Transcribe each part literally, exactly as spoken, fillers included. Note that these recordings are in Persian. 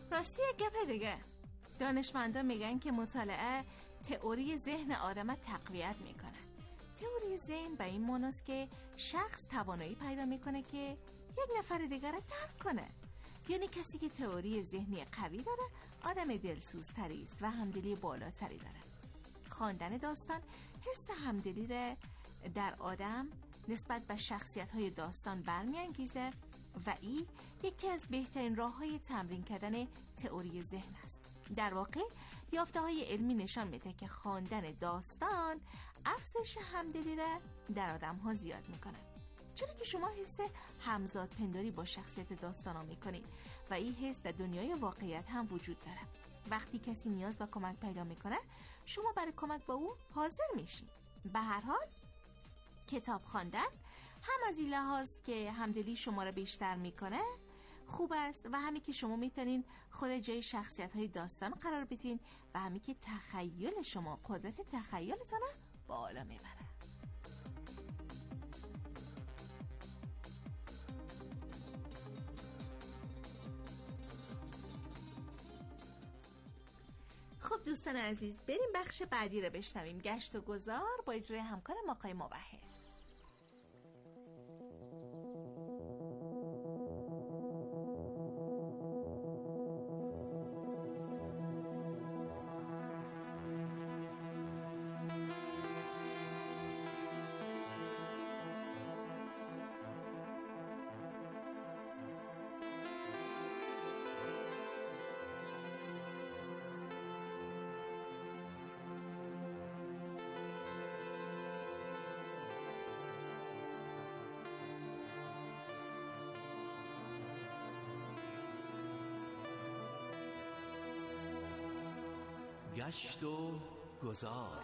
راستی یک گپ دیگه، دانشمندان میگن که مطالعه تئوری ذهن آدم تقویت میکنه. تئوری ذهن به این معناست که شخص توانایی پیدا میکنه که یک نفر دیگر رو درک کنه. یعنی کسی که تئوری ذهنی قوی داره آدم دلسوزتری است و همدلی بالاتری داره. خواندن داستان حس همدلی رو در آدم نسبت به شخصیت‌های داستان برمی‌انگیزه و این یکی از بهترین راه‌های تمرین کردن تئوری ذهن است. در واقع یافته‌های علمی نشان میده که خواندن داستان افزایش همدلی را در آدم‌ها زیاد میکنه، چون که شما حس همزاد پنداری با شخصیت داستانا میکنید و این حس در دنیای واقعیت هم وجود داره. وقتی کسی نیاز به کمک پیدا میکنه شما برای کمک با او حاضر میشین. به هر حال کتاب خواندن هم از این لحاظ که همدلی شما را بیشتر میکنه خوب است و همین که شما میتونین خود جای شخصیت های داستان قرار بدین و همین که تخیل شما قدرت تخیلتون بالا میبره. خب دوستان عزیز، بریم بخش بعدی رو بشنویم، گشت و گذار با اجرای همکار آقای موحد. گشت و گذار.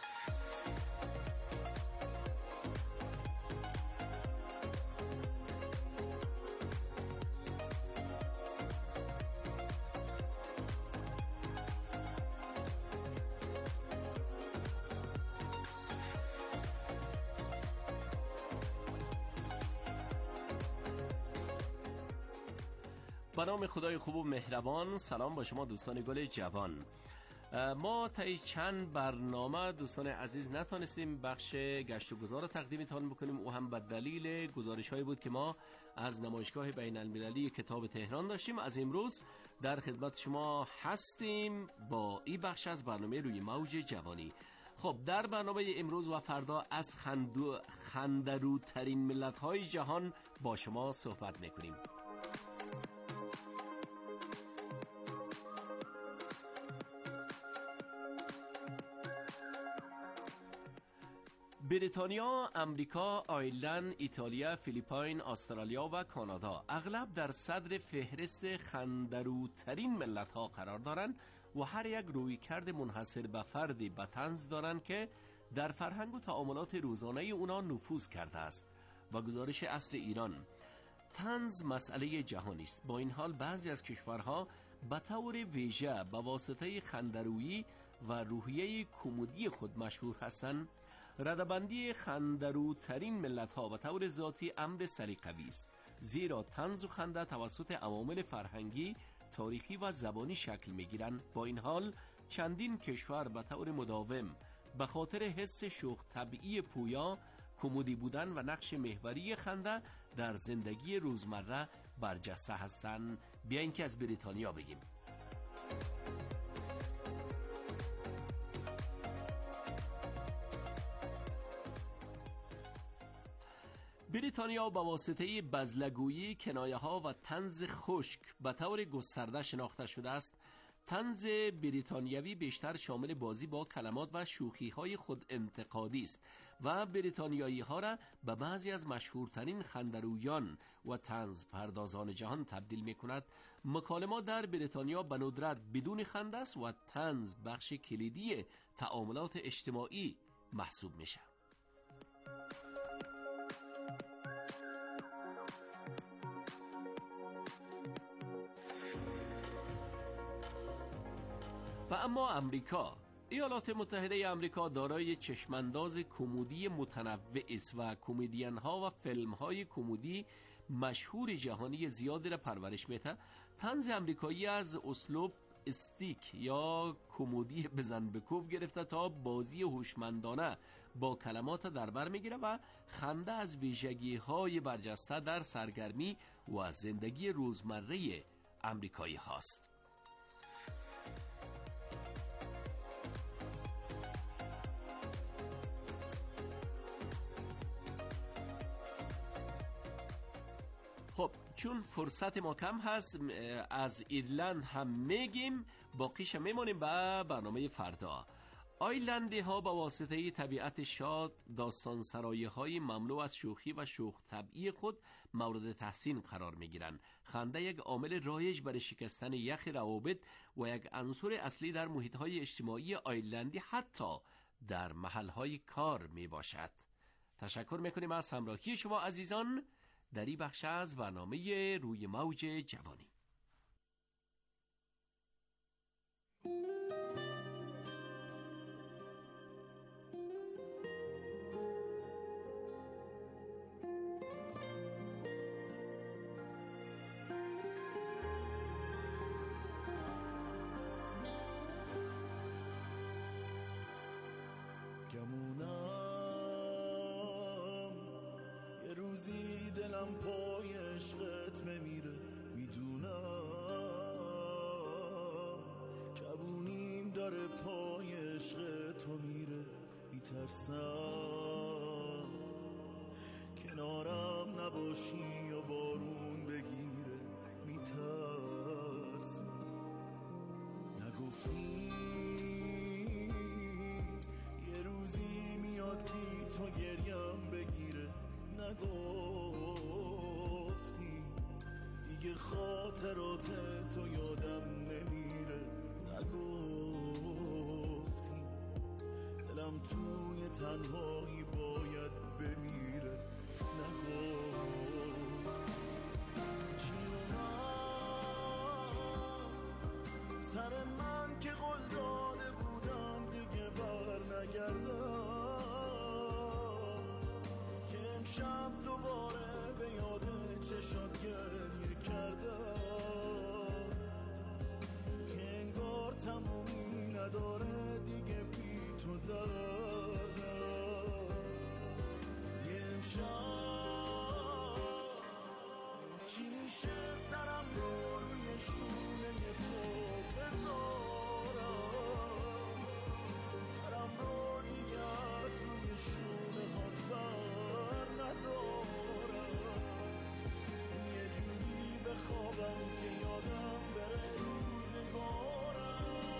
به نام خدای خوب و مهربان. سلام با شما دوستان گل جوان. ما طی چند برنامه دوستان عزیز نتونستیم بخش گشت و گذار رو تقدیمتان بکنیم، او هم به دلیل گزارش هایی بود که ما از نمایشگاه بین المللی کتاب تهران داشتیم. از امروز در خدمت شما هستیم با این بخش از برنامه روی موج جوانی. خب در برنامه امروز و فردا از خندو خندروترین ملت های جهان با شما صحبت میکنیم. بریتانیا، امریکا، آیرلند، ایتالیا، فیلیپین، استرالیا و کانادا اغلب در صدر فهرست خندروترین ملت‌ها قرار دارند و هر یک رویکرد منحصر به فردی به طنز دارند که در فرهنگ و تعاملات روزانه اونا نفوذ کرده است. و گزارش اصل ایران: طنز مسئله جهانی است. با این حال بعضی از کشورها به طور ویژه به واسطه خندرویی و روحیه کمدی خود مشهور هستند. ردبندی خندروترین ملت‌ها به طور ذاتی امر سلیقه‌ای است، زیرا طنز و خنده توسط عوامل فرهنگی، تاریخی و زبانی شکل می‌گیرند. با این حال چندین کشور به طور مداوم به خاطر حس شوخ طبیعی پویا، کمدی بودن و نقش محوری خنده در زندگی روزمره برجسته هستند. بیاین که از بریتانیا بگیم. بریتانیا با واسطه بزلگویی، کنایه ها و طنز خشک به طور گسترده شناخته شده است. طنز بریتانیوی بیشتر شامل بازی با کلمات و شوخی های خود انتقادی است و بریتانیایی ها را به بعضی از مشهورترین خندرویان و طنز پردازان جهان تبدیل می کند. مکالمات در بریتانیا به ندرت بدون خنده است و طنز بخش کلیدی تعاملات اجتماعی محسوب میشه. و اما امریکا، ایالات متحده آمریکا دارای چشمانداز کمدی متنوع است و کمدین ها و فیلم های کمدی مشهور جهانی زیادی را پرورش میده. طنز امریکایی از اسلوب استیک یا کمدی بزن بکوب گرفته تا بازی هوشمندانه با کلمات در بر میگیره و خنده از ویژگی های برجسته در سرگرمی و زندگی روزمره امریکایی هاست. خب چون فرصت ما کم هست از ایرلند هم میگیم، باقیش میمونیم به برنامه فردا. آیلندی ها با واسطه طبیعت شاد، داستان سرایی های مملو از شوخی و شوخ طبعی خود مورد تحسین قرار می گیرند. خنده یک عامل رایج برای شکستن یخ روابط و یک عنصر اصلی در محیط های اجتماعی آیلندی، حتی در محل های کار می باشد. تشکر میکنیم از همراهی شما عزیزان در این بخش از برنامه روی موج جوانی. دلم پای عشقت بمیره، میدونم جوونیم داره پای عشق تو میره، میترسم کنارم نباشی و بارون بگیره، میترسم نگفتی یه روزی میاد بی تو گریم بگیره، نگفتی دیگه خاطرات تو یادم نمیره، نگفتی دلم توی تنهایی باید بمیره، نگفتی چیونم سر من که قول داده بودم دیگه بر نگردم، که امشب دوباره به یاد چشات گریه کردم، که انگار تمومی نداره دیگه بی تو دردم، یه امشب چی میشه سرم رو روی شونه تو بذارم، سرم رو دیگه از روی شونه هات بر ندارم، یه جوری بخوابم که یادم بره روزگارم.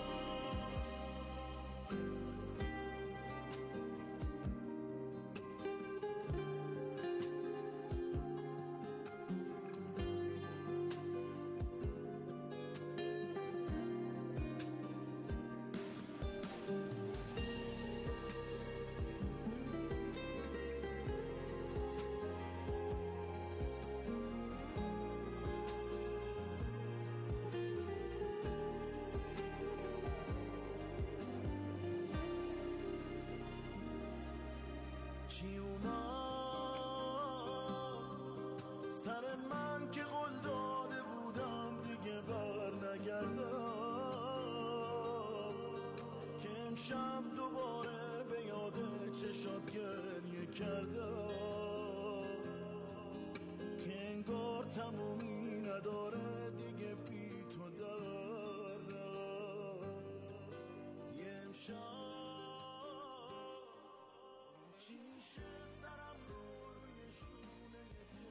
سر من که قول داده بودم دیگه بر نگردم، که امشب دوباره به یاد چشات گریه کردم، که انگار تمومی نداره دیگه بی تو دردم، یه امشب چی میشه سرم روی شونه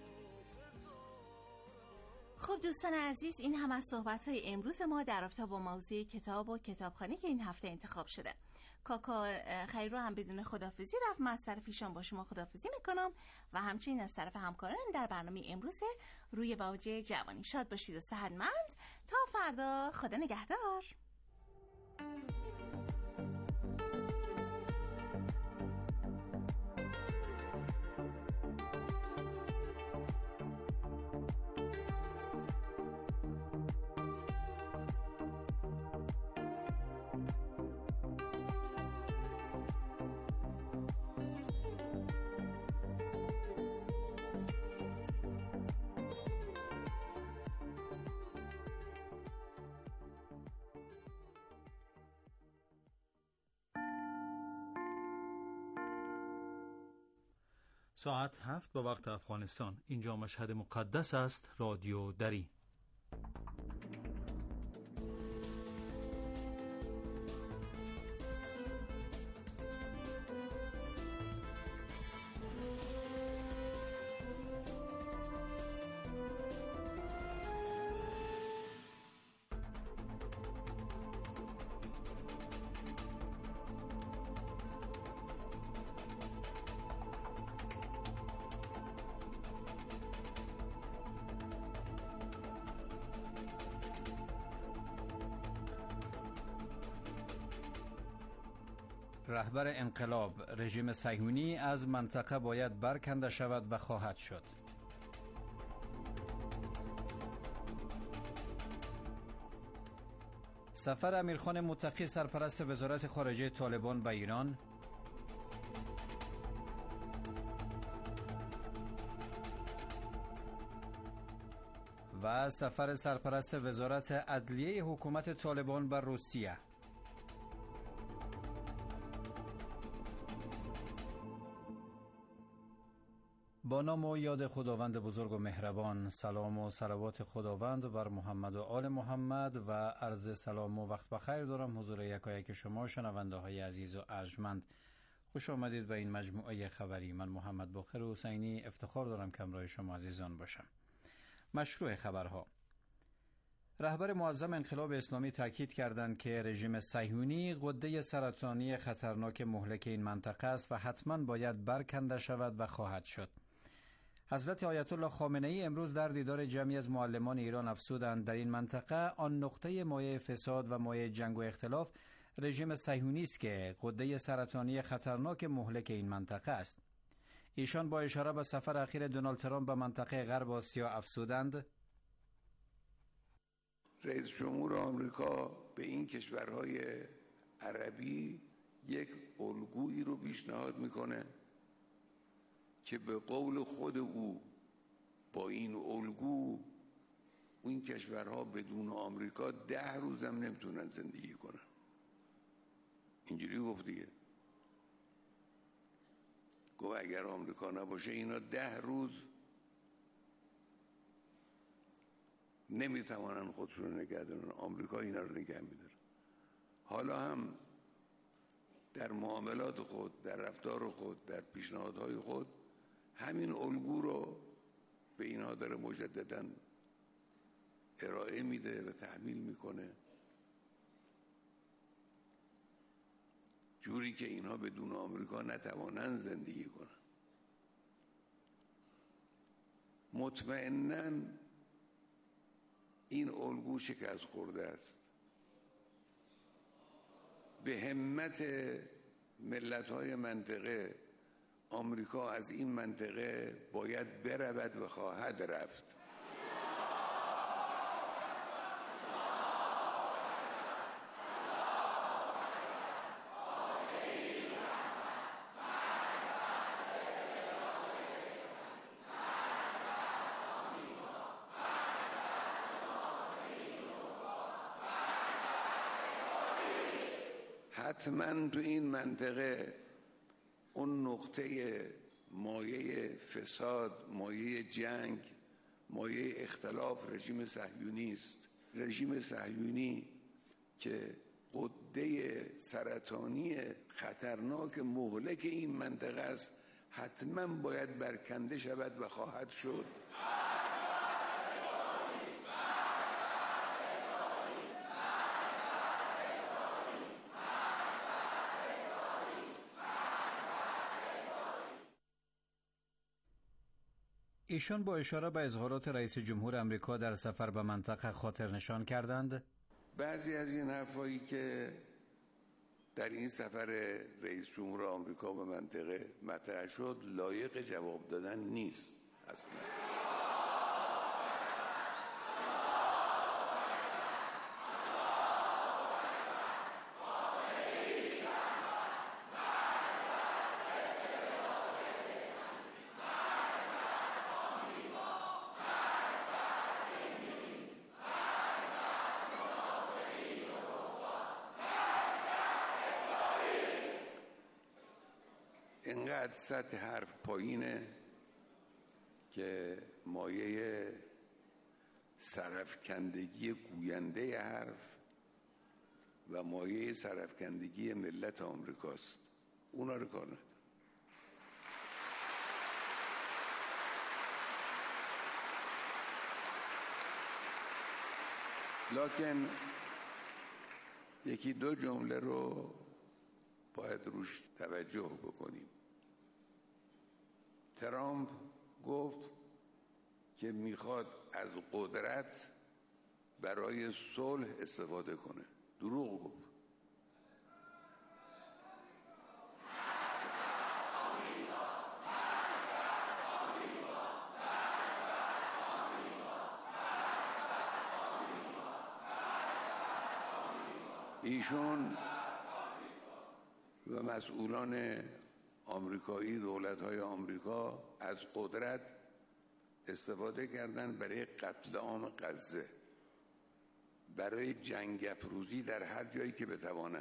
خب دوستان عزیز، این هم از صحبت‌های امروز ما در رابطه با موضوع کتاب و کتابخانه که این هفته انتخاب شده. کاکا خیرو هم بدون خداحافظی رفت. من از طرف ایشان با شما خداحافظی میکنم و همچنین از طرف همکارانم در برنامه امروز روی موج جوانی. شاد باشید و صحتمند تا فردا. خدا نگهدار. ساعت هفت به وقت افغانستان. اینجا مشهد مقدس است. رادیو دری. رهبر انقلاب رژیم صهیونی از منطقه باید برکنده شود و خواهد شد. سفر امیرخان متقی سرپرست وزارت خارجه طالبان به ایران، و سفر سرپرست وزارت عدلیه حکومت طالبان به روسیه. با نام و یاد خداوند بزرگ و مهربان، سلام و صلوات خداوند بر محمد و آل محمد و عرض سلام و وقت بخیر دارم حضور یکایک شما شنونده های عزیز و ارجمند. خوش آمدید به این مجموعه خبری. من محمد باقر حسینی افتخار دارم که همراه شما عزیزان باشم. مشروع خبرها: رهبر معظم انقلاب اسلامی تاکید کردند که رژیم صهیونی غده سرطانی خطرناک مهلک این منطقه است و حتما باید برکنده شود و خواهد شد. حضرت آیت الله خامنه ای امروز در دیدار جمعی از معلمان ایران افزودند در این منطقه آن نقطه مایه فساد و مایه جنگ و اختلاف رژیم صهیونی است که غده سرطانی خطرناک مهلک این منطقه است. ایشان با اشاره به سفر اخیر دونالد ترامپ به منطقه غرب آسیا افزودند: رئیس جمهور آمریکا به این کشورهای عربی یک الگویی رو پیشنهاد میکنه که به قول خود او با این الگو این کشورها بدون آمریکا ده روز هم نمیتونن زندگی کنن. اینجوری گفت دیگه. گفت اگر آمریکا نباشه اینا ده روز نمیتوانن خودشون رو نگه دارن. آمریکا اینا رو نگه میداره. حالا هم در معاملات خود، در رفتار خود، در پیشنهادهای خود همین الگو رو به اینها داره مجدداً ارائه میده و تحمیل میکنه، جوری که اینها بدون آمریکا نتوانند زندگی کنن. مطمئناً این الگو شکست خورده است. به همت ملت‌های منطقه آمریکا از این منطقه باید برود و خواهد رفت. حتما تو این منطقه اون نقطه مایه فساد، مایه جنگ، مایه اختلاف رژیم صهیونی است. رژیم صهیونی که غده سرطانی خطرناک مهلک این منطقه است حتما باید برکنده شود و خواهد شد. ایشان با اشاره به اظهارات رئیس جمهور آمریکا در سفر به منطقه خاطر نشان کردند: بعضی از این حرفایی که در این سفر رئیس جمهور آمریکا به منطقه مطرح شد لایق جواب دادن نیست اصلا. اینقدر سطح حرف پایینه که مایه سرفکندگی گوینده حرف و مایه سرفکندگی ملت آمریکاست. اونا رو کار نداره. لکن یکی دو جمله رو باید روش توجه بکنیم. ترامپ گفت که میخواد از قدرت برای صلح استفاده کنه. دروغ گفت. ایشون و مسئولان آمریکایی، دولت‌های آمریکا از قدرت استفاده کردن برای قتل عام غزه، برای جنگ افروزی در هر جایی که بتوانند،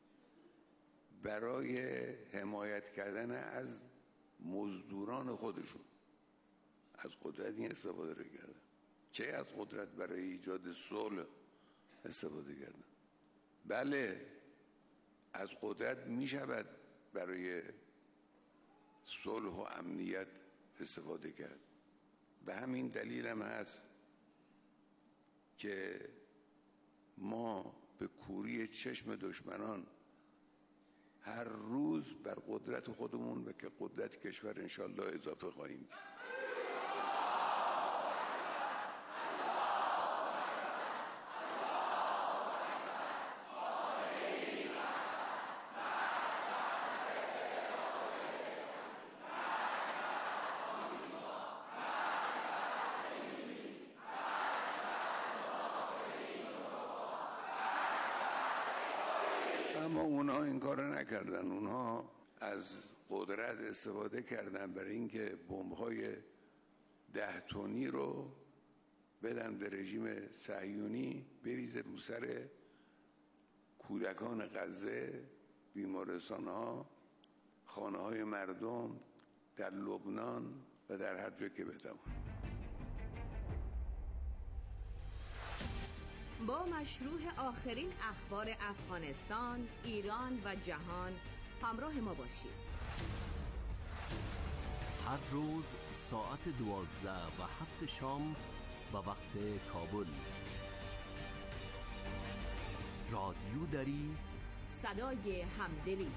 برای حمایت کردن از مزدوران خودشون. از قدرت این استفاده رو کردن. چه از قدرت برای ایجاد صلح استفاده کردن؟ بله، از قدرت می شود برای صلح و امنیت استفاده کرد. به همین دلیل هم هست که ما به کوری چشم دشمنان هر روز بر قدرت خودمون و که قدرت کشور انشالله اضافه خواهیم. اما اونا این کار نکردن. اونها از قدرت استفاده کردن برای اینکه بمب‌های ده تنی رو بدن به رژیم صهیونی بریزه رو سر کودکان غزه، بیمارستان‌ها، خانه‌های مردم در لبنان و در هر جا که بتوان. با مشروع آخرین اخبار افغانستان، ایران و جهان همراه ما باشید. هر روز ساعت دوازده و هفت شام به وقت کابل. رادیو دری، صدای همدلی.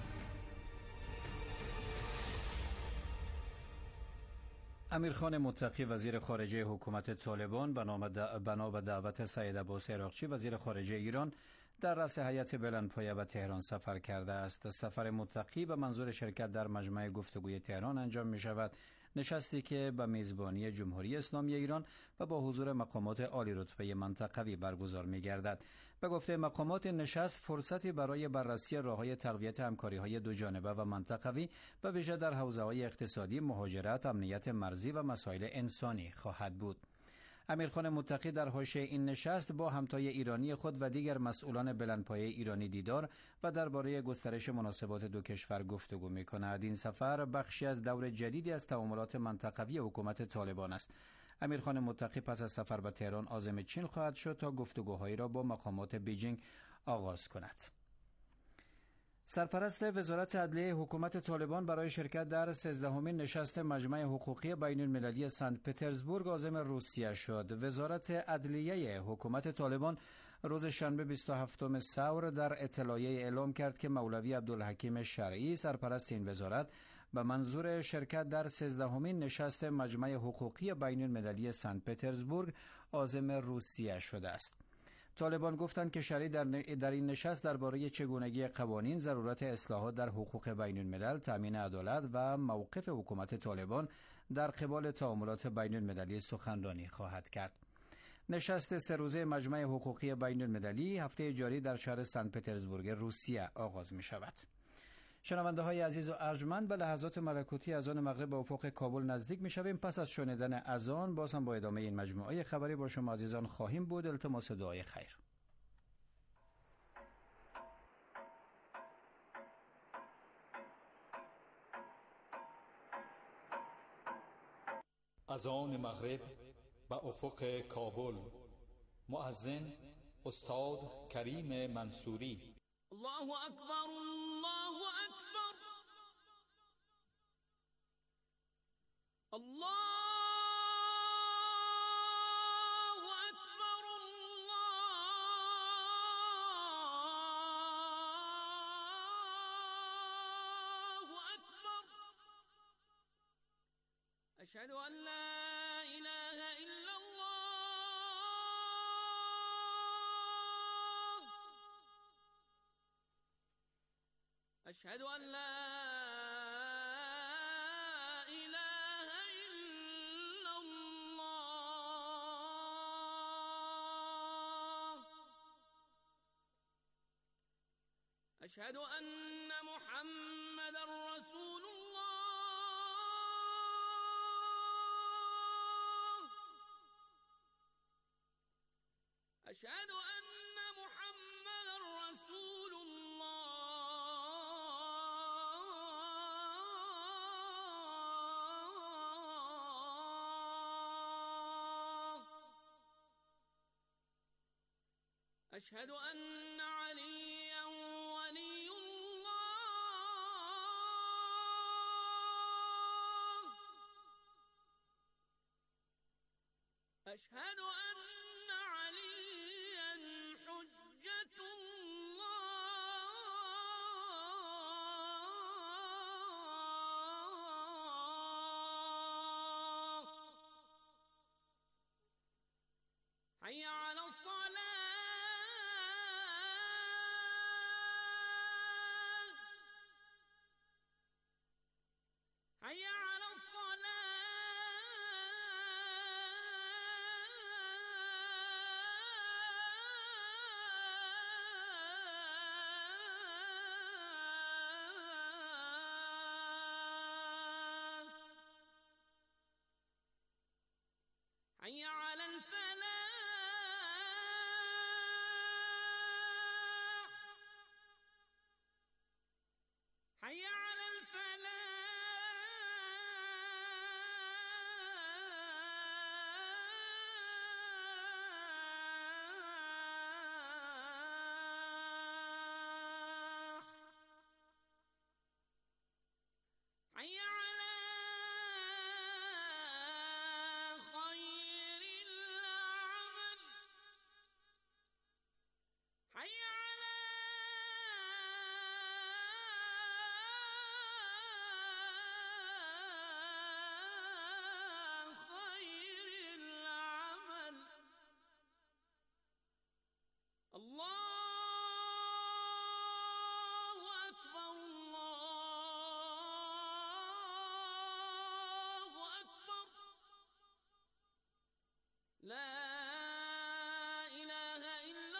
امیرخان متقی وزیر خارجه حکومت طالبان بنا به دعوت سید عباس عراقچی وزیر خارجه ایران در رأس هیئت بلندپایه به تهران سفر کرده است. سفر متقی به منظور شرکت در مجمع گفتگوی تهران انجام می شود، نشستی که به میزبانی جمهوری اسلامی ایران و با حضور مقامات عالی رتبه منطقوی برگزار می گردد. به گفته مقامات، نشست فرصتی برای بررسی راه‌های تقویت همکاری‌های دو جانبه و منطقوی به ویژه در حوزه‌های اقتصادی، مهاجرت، امنیت مرزی و مسائل انسانی خواهد بود. امیرخان متقی در حاشیه این نشست با همتای ایرانی خود و دیگر مسئولان بلندپایه ایرانی دیدار و درباره گسترش مناسبات دو کشور گفتگو می‌کند. این سفر بخشی از دور جدیدی از تعاملات منطقوی حکومت طالبان است. امیرخان متقی پس از سفر به تهران عازم چین خواهد شد تا گفتگوهایی را با مقامات بیجینگ آغاز کند. سرپرست وزارت عدلیه حکومت طالبان برای شرکت در سیزدهمین نشست مجمع حقوقی بین المللی سنت پترزبورگ عازم روسیه شد. وزارت عدلیه حکومت طالبان روز شنبه بیست و هفتم ثور در اطلاعیه اعلام کرد که مولوی عبدالحکیم شرعی، سرپرست این وزارت، به منظور شرکت در سیزدهمین نشست مجمع حقوقی بین المللی سنت پترزبورگ عازم روسیه شده است. طالبان گفتند که شرعی در, در این نشست درباره چگونگی قوانین، ضرورت اصلاحات در حقوق بین الملل، تامین عدالت و موقف حکومت طالبان در قبال تعاملات بین المللی سخنرانی خواهد کرد. نشست سه روزه مجمع حقوقی بین المللی هفته جاری در شهر سنت پترزبورگ روسیه آغاز می شود. شنونده های عزیز و ارجمند، به لحظات ملکوتی اذان مغرب به افق کابل نزدیک می شویم. پس از شنیدن اذان باز هم با ادامه این مجموعه خبری با شما عزیزان خواهیم بود. التماس دعای خیر. از آن مغرب به افق کابل. مؤذن استاد کریم منصوری. الله اکبر، الله اکبر، الله اکبر، الله اکبر. اشهد ان لا اله الا الله، اشهد ان لا اله الا الله، اشهد ان محمد رسول الله، اشهد ان محمد رسول الله، اشهد ان عليا ولي الله، اشهد ان عليا حجة الله. حي على الصلاة، حي على الصلاة، حي على الفلاح، حي على الفلاح، حي على خير العمل، حي على خير العمل. الله أكبر، الله أكبر، لا إله إلا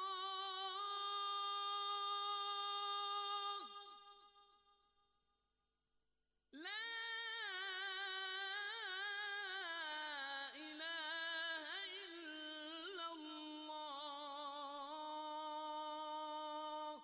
الله، لا إله إلا الله.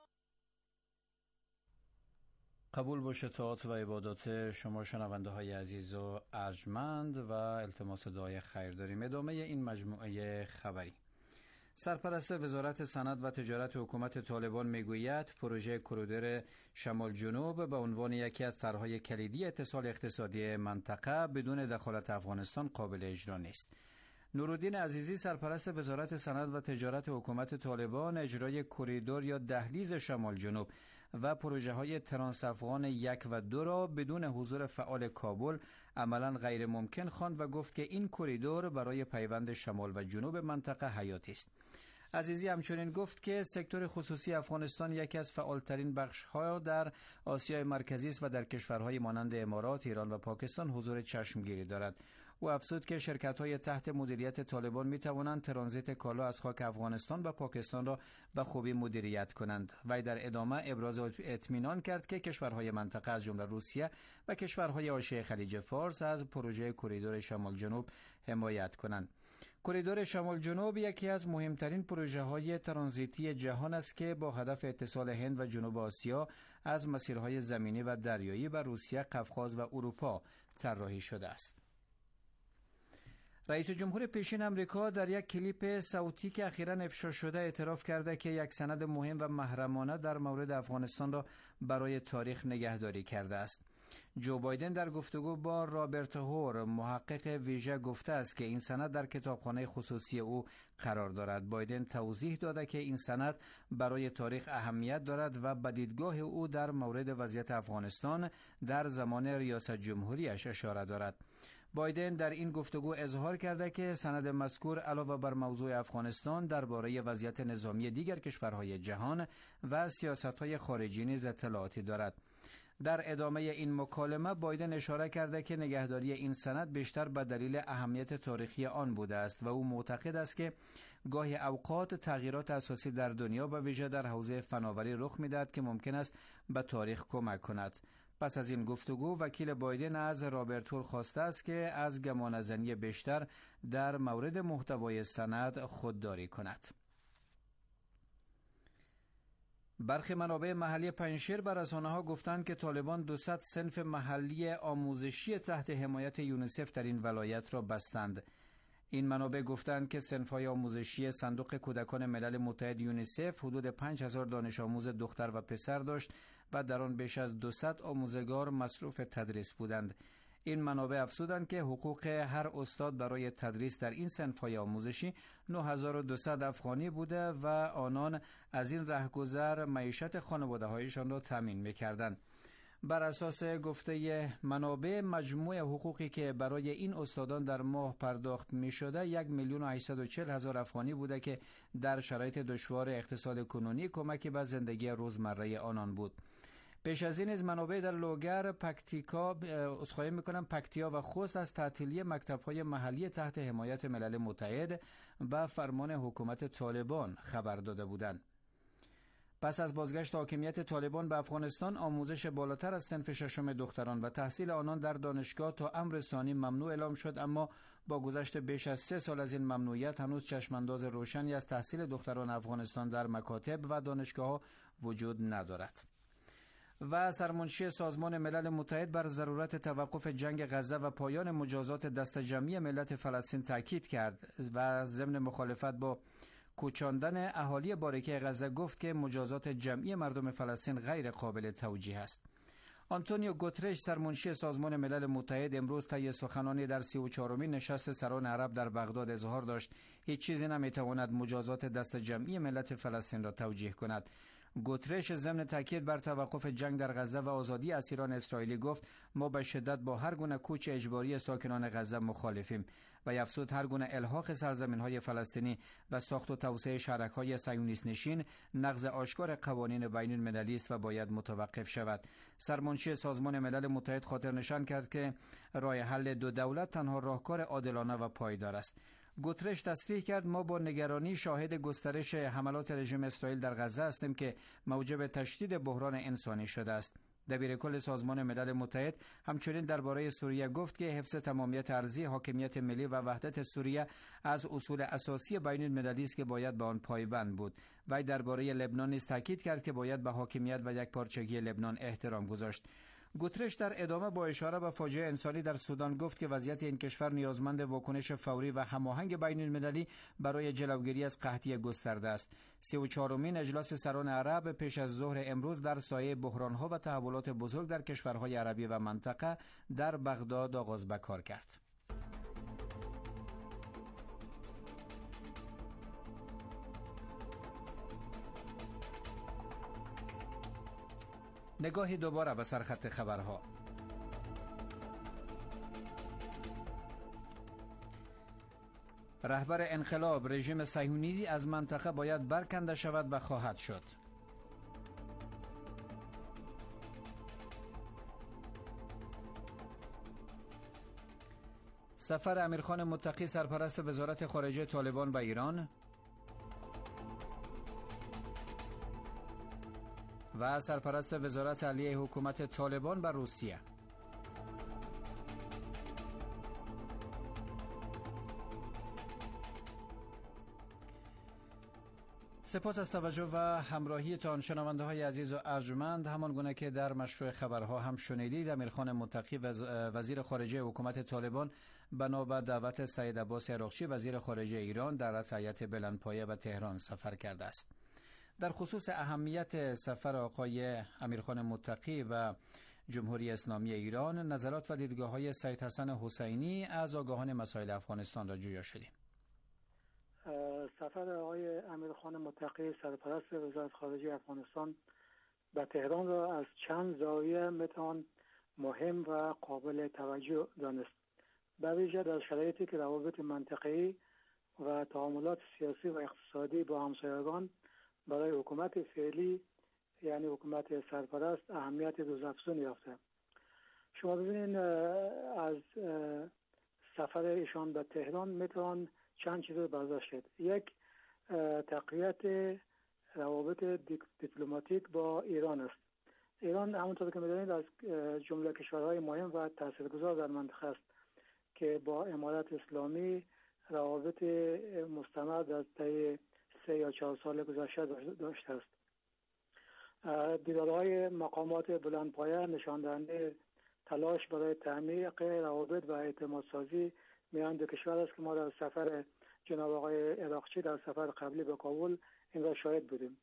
قبول باشه طاعات و عبادات شما شنونده های عزیز و ارجمند و التماس دعای خیر داریم. ادامه این مجموعه خبری. سرپرست وزارت صنعت و تجارت حکومت طالبان میگوید پروژه کریدور شمال جنوب به عنوان یکی از طرح‌های کلیدی اتصال اقتصادی منطقه بدون دخالت افغانستان قابل اجرا نیست. نورالدین عزیزی سرپرست وزارت صنعت و تجارت حکومت طالبان اجرای کریدور یا دهلیز شمال جنوب و پروژه های ترانس افغان یک و دو را بدون حضور فعال کابل عملاً غیر ممکن خواند و گفت که این کریدور برای پیوند شمال و جنوب منطقه حیاتی است. عزیزی همچنین گفت که سکتور خصوصی افغانستان یکی از فعالترین بخش‌ها در آسیای مرکزی است و در کشورهای مانند امارات، ایران و پاکستان حضور چشمگیری دارد. او افزود که شرکت‌های تحت مدیریت طالبان می‌توانند ترانزیت کالا از خاک افغانستان و پاکستان را به خوبی مدیریت کنند. وی در ادامه ابراز اطمینان کرد که کشورهای منطقه از جمله روسیه و کشورهای حاشیه خلیج فارس از پروژه کریدور شمال جنوب حمایت کنند. کریدور شمال جنوب یکی از مهمترین پروژه‌های ترانزیتی جهان است که با هدف اتصال هند و جنوب آسیا از مسیرهای زمینی و دریایی به روسیه، قفقاز و اروپا طراحی شده است. رئیس جمهور پیشین امریکا در یک کلیپ صوتی که اخیراً افشا شده اعتراف کرده که یک سند مهم و محرمانه در مورد افغانستان را برای تاریخ نگهداری کرده است. جو بایدن در گفتگو با رابرت هور محقق ویژه گفته است که این سند در کتابخانه خصوصی او قرار دارد. بایدن توضیح داده که این سند برای تاریخ اهمیت دارد و به دیدگاه او در مورد وضعیت افغانستان در زمان ریاست جمهوریش اشاره دارد. بایدن در این گفتگو اظهار کرده که سند مذکور علاوه بر موضوع افغانستان درباره وضعیت نظامی دیگر کشورهای جهان و سیاست‌های خارجی نیز اطلاعاتی دارد. در ادامه این مکالمه بایدن اشاره کرده که نگهداری این سند بیشتر به دلیل اهمیت تاریخی آن بوده است و او معتقد است که گاهی اوقات تغییرات اساسی در دنیا به ویژه در حوزه فناوری رخ می‌دهد که ممکن است به تاریخ کمک کند. پس از این گفتگو وکیل بایدن از رابرت هور خواسته است که از گمانه‌زنی بیشتر در مورد محتوای سند خودداری کند. برخی منابع محلی پنجشیر به رسانه‌ها گفتند که طالبان دویست صنف محلی آموزشی تحت حمایت یونیسف در این ولایت را بستند. این منابع گفتند که صنف‌های آموزشی صندوق کودکان ملل متحد یونیسف حدود پنج هزار دانش آموز دختر و پسر داشت و در آن بیش از دویست آموزگار مصروف تدریس بودند. این منابع افزودند که حقوق هر استاد برای تدریس در این صنف‌های آموزشی نه هزار و دویست افغانی بوده و آنان از این رهگذر معیشت خانواده‌هایشان را تامین می‌کردند. بر اساس گفته منابع مجموع حقوقی که برای این استادان در ماه پرداخت می‌شده یک میلیون و هشتصد و چهل هزار افغانی بوده که در شرایط دشوار اقتصاد کنونی کمکی به زندگی روزمره آنان بود. پیش از این از منابع در لوگر، پکتیکا، عذرخواهی میکنم پکتیا و خوست از تعطیلی مکتب‌های محلی تحت حمایت ملل متحد و فرمان حکومت طالبان خبر داده بودند. پس از بازگشت حاکمیت طالبان به افغانستان، آموزش بالاتر از صنف ششم دختران و تحصیل آنان در دانشگاه تا امر ثانی ممنوع اعلام شد، اما با گذشت بیش از سه سال از این ممنوعیت هنوز چشمانداز روشنی از تحصیل دختران افغانستان در مکاتب و دانشگاه‌ها وجود ندارد. و سرمنشی سازمان ملل متحد بر ضرورت توقف جنگ غزه و پایان مجازات دست جمعی ملت فلسطین تاکید کرد و ضمن مخالفت با کوچاندن اهالی باریکه غزه گفت که مجازات جمعی مردم فلسطین غیر قابل توجیه است. آنتونیو گوترش سرمنشی سازمان ملل متحد امروز طی سخنانی در سی و چهارمین نشست سران عرب در بغداد اظهار داشت هیچ چیزی نمیتواند مجازات دست جمعی ملت فلسطین را توجیه کند. گوترش ضمن تاکید بر توقف جنگ در غزه و آزادی اسیران اسرائیلی گفت ما به شدت با هر گونه کوچ اجباری ساکنان غزه مخالفیم و افزود هر گونه الحاق سرزمین‌های فلسطینی و ساخت و توسعه شهرک‌های صهیونیست نشین نقض آشکار قوانین بین‌المللی است و باید متوقف شود. سرمنشی سازمان ملل متحد خاطر نشان کرد که راه حل دو دولت تنها راهکار عادلانه و پایدار است. گوترش تصریح کرد ما با نگرانی شاهد گسترش حملات رژیم اسرائیل در غزه هستیم که موجب تشدید بحران انسانی شده است. دبیرکل سازمان ملل متحد همچنین درباره سوریه گفت که حفظ تمامیت ارضی، حاکمیت ملی و وحدت سوریه از اصول اساسی بین المللی است که باید به آن پایبند بود. وی درباره لبنان نیز تاکید کرد که باید به حاکمیت و یکپارچگی لبنان احترام گذاشت. گوترش در ادامه با اشاره به فاجعه انسانی در سودان گفت که وضعیت این کشور نیازمند واکنش فوری و هماهنگ بین المللی برای جلوگیری از قحطی گسترده است. سی و چهارمین اجلاس سران عرب پیش از ظهر امروز در سایه بحران‌ها و تحولات بزرگ در کشورهای عربی و منطقه در بغداد آغاز به کار کرد. نگاهی دوباره به سرخط خبرها. رهبر انقلاب رژیم صهیونی از منطقه باید برکنده شود و خواهد شد. سفر امیرخان متقی سرپرست وزارت خارجه طالبان به ایران و سرپرست وزارت علیه حکومت طالبان به روسیه. سپاس از توجه و همراهیتان شنونده های عزیز و ارجمند. همان گونه که در مشروع خبرها هم شنیدید، امیرخان متقی وزیر خارجه حکومت طالبان بنابر دعوت سید عباس عراقچی وزیر خارجه ایران در رأس هیئت بلندپایه به تهران سفر کرده است. در خصوص اهمیت سفر آقای امیرخان متقی و جمهوری اسلامی ایران، نظرات و دیدگاه‌های سید حسن حسینی از آگاهان مسائل افغانستان را جویا شدیم. سفر آقای امیرخان متقی سرپرست وزارت خارجه افغانستان به تهران را از چند زاویه میتوان مهم و قابل توجه دانست. به ویژه در شرایطی که روابط منطقه‌ای و تعاملات سیاسی و اقتصادی با همسایگان برای حکومت فعلی یعنی حکومت سرپرست اهمیت روزافزون یافته. شما ببینید از سفر ایشان به تهران میتوان چند چیز رو برداشت کرد. یک، تقویت روابط دیپلماتیک با ایران است. ایران همونطور که می‌دانید از جمله کشورهای مهم و تاثیرگذار در منطقه است که با امارت اسلامی روابط مستمر در طی سه یا چهار سال گذشته داشته است. دیدارهای مقامات بلندپایه نشان دهنده تلاش برای تعمیق روابط و اعتمادسازی میان دو کشور است که ما در سفر جناب آقای عراقچی در سفر قبلی به کابل این را شاهد بودیم.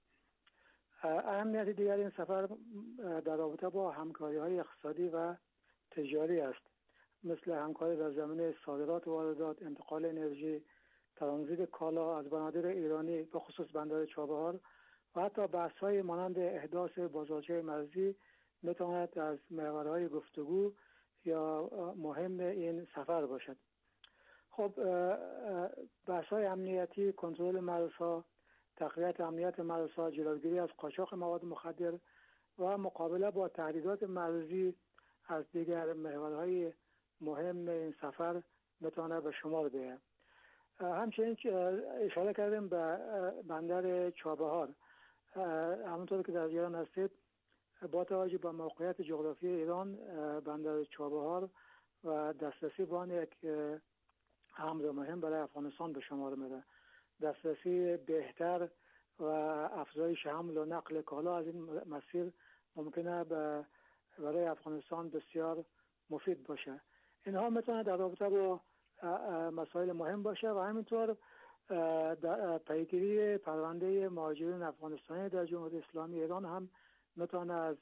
اهمیت دیگر این سفر در رابطه با همکاری‌های اقتصادی و تجاری است، مثل همکاری در زمینه صادرات و واردات، انتقال انرژی، ترانزیت کالا از بنادر ایرانی به خصوص بندر چابهار و حتی بحث‌های مانند احداث بازارچه مرزی میتواند از محورهای گفتگو یا مهم این سفر باشد. خب بحث‌های امنیتی، کنترل مرزها، تقویت امنیت مرزها، جلوگیری از قاچاق مواد مخدر و مقابله با تهدیدات مرزی از دیگر محورهای مهم این سفر میتواند به شمار بیاید. همچنین اشاره کردیم به بندر چابهار. همونطور که در ایران هستید، با توجه به موقعیت جغرافیایی ایران، بندر چابهار و دسترسی به آن یک امر مهم برای افغانستان به شمار میره. دسترسی بهتر و افزایش حمل و نقل کالا از این مسیر ممکنه برای افغانستان بسیار مفید باشه. اینها میتونه در رابطه با مسائل مهم باشه و همینطور پیگیری پرونده مهاجرین افغانستانی در جمهوری اسلامی ایران هم میتونه از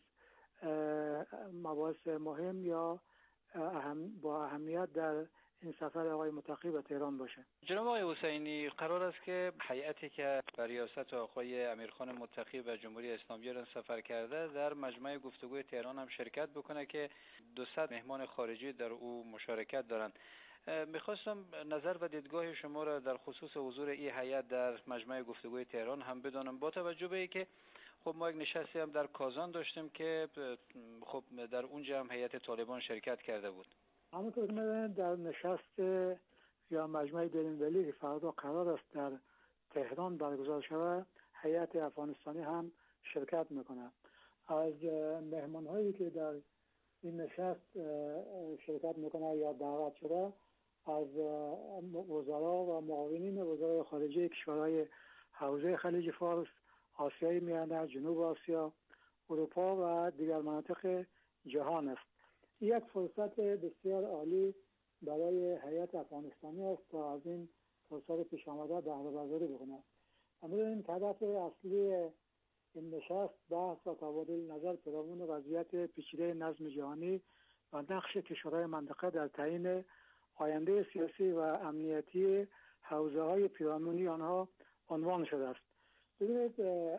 مباحث مهم یا اهم با اهمیت در این سفر آقای متقی به تهران باشه. جناب آقای حسینی، قرار است که هیئتی که بر ریاست آقای امیرخان متقی و جمهوری اسلامی ایران سفر کرده در مجمع گفتگوی تهران هم شرکت بکنه که دویست مهمان خارجی در او مشارکت دارند. میخواستم نظر و دیدگاه شما را در خصوص حضور این هیئت در مجمع گفتگوی تهران هم بدانم، با توجه به اینکه خب ما یک نشستی هم در کازان داشتیم که خب در اونجا هم هیئت طالبان شرکت کرده بود. همونطور که می‌دونید در نشست یا مجمع بین‌المللی که فردا قرار است در تهران برگزار شود، هیئت افغانستانی هم شرکت میکنه. از مهمان‌هایی که در این نشست شرکت میکنه یا دعوت شده، از وزرا و معاونین وزرای خارجه کشورهای حوزه خلیج فارس، آسیای میانه، جنوب آسیا، اروپا و دیگر مناطق جهان است. یک فرصت بسیار عالی برای هیئت افغانستانی است تا از این فرصت پیش آمده بهره برداری بکنه. امیدواریم هدف اصلی این نشست بحث و تبادل نظر پیرامون وضعیت پیچیده نظم جهانی و نقش کشورهای منطقه در تعیین آینده سیاسی و امنیتی حوزه‌های پیرامونی آنها عنوان شده است. ببینید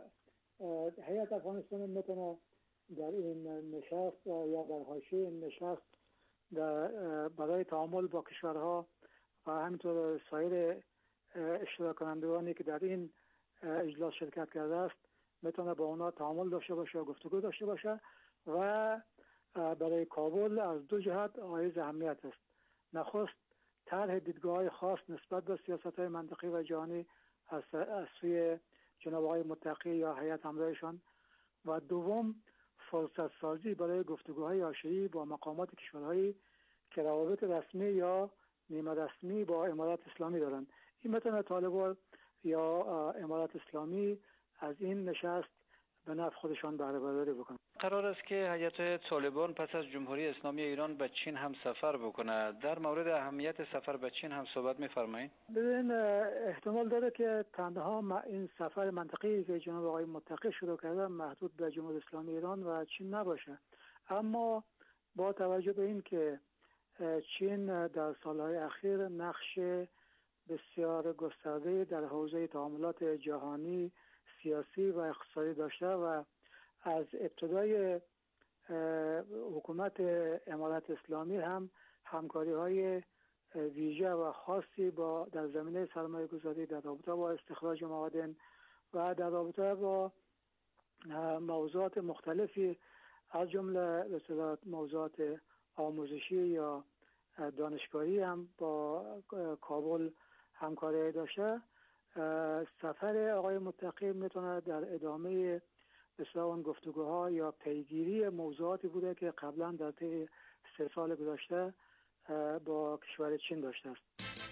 هیئت افغانستان میتونه در این نشست یا در حاشیه این نشست در برای تعامل با کشورها و همینطور سایر اشتراک کنندگانی که در این اجلاس شرکت کرده است میتونه با اونا تعامل داشته باشه و گفتگو داشته باشه و برای کابل از دو جهت حائز اهمیت است. نخست طرح دیدگاه‌های خاص نسبت به سیاست‌های منطقی و جهانی از سوی جناب آقای متقی یا هیئت همراهشان و دوم فرصت سازی برای گفتگوهای حاشیه‌ای با مقامات کشورهایی که روابط رسمی یا نیمه رسمی با امارات اسلامی دارند. این میتونه طالبان یا امارات اسلامی از این نشست به نفع خودشان بهره برداری بکنن. قرار است که هیئت طالبان پس از جمهوری اسلامی ایران به چین هم سفر بکنه. در مورد اهمیت سفر به چین هم صحبت می‌فرمایید؟ ببین احتمال داره که تنها این سفر منطقی که جناب آقای متقی شروع کردن محدود به جمهوری اسلامی ایران و چین نباشه، اما با توجه به این که چین در سالهای اخیر نقش بسیار گسترده در حوزه تعاملات جهانی سیاسی و اقتصادی داشته و از ابتدای حکومت امارت اسلامی هم همکاری های ویژه و خاصی با در زمینه سرمایه گذاری در رابطه با استخراج معادن و در رابطه با موضوعات مختلفی از جمله به موضوعات آموزشی یا دانشگاهی هم با کابل همکاری داشته. سفر آقای متقی میتونه در ادامه بسیار اون گفتگوها یا پیگیری موضوعاتی بوده که قبلا در طی سه سال گذشته با کشور چین داشته است.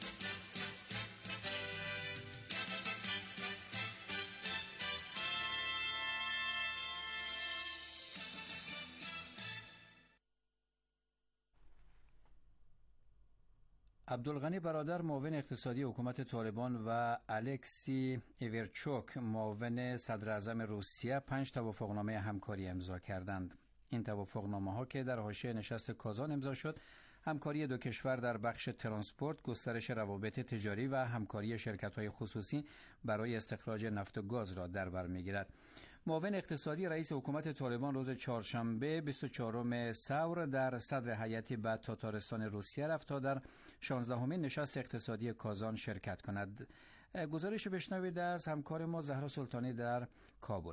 عبدالغنی برادر معاون اقتصادی حکومت طالبان و الکسی ایورچوک معاون صدر اعظم روسیه پنج توافقنامه همکاری امضا کردند. این توافقنامه ها که در حاشیه نشست کازان امضا شد، همکاری دو کشور در بخش ترانسپورت، گسترش روابط تجاری و همکاری شرکت‌های خصوصی برای استخراج نفت و گاز را در بر می‌گیرد. معاون اقتصادی رئیس حکومت طالبان روز چهارشنبه بیست و چهارم ثور در صدر هیئتی به تاتارستان روسیه رفت تا در شانزدهمین نشست اقتصادی کازان شرکت کند. گزارش بشنوید از همکار ما زهرا سلطانی در کابل.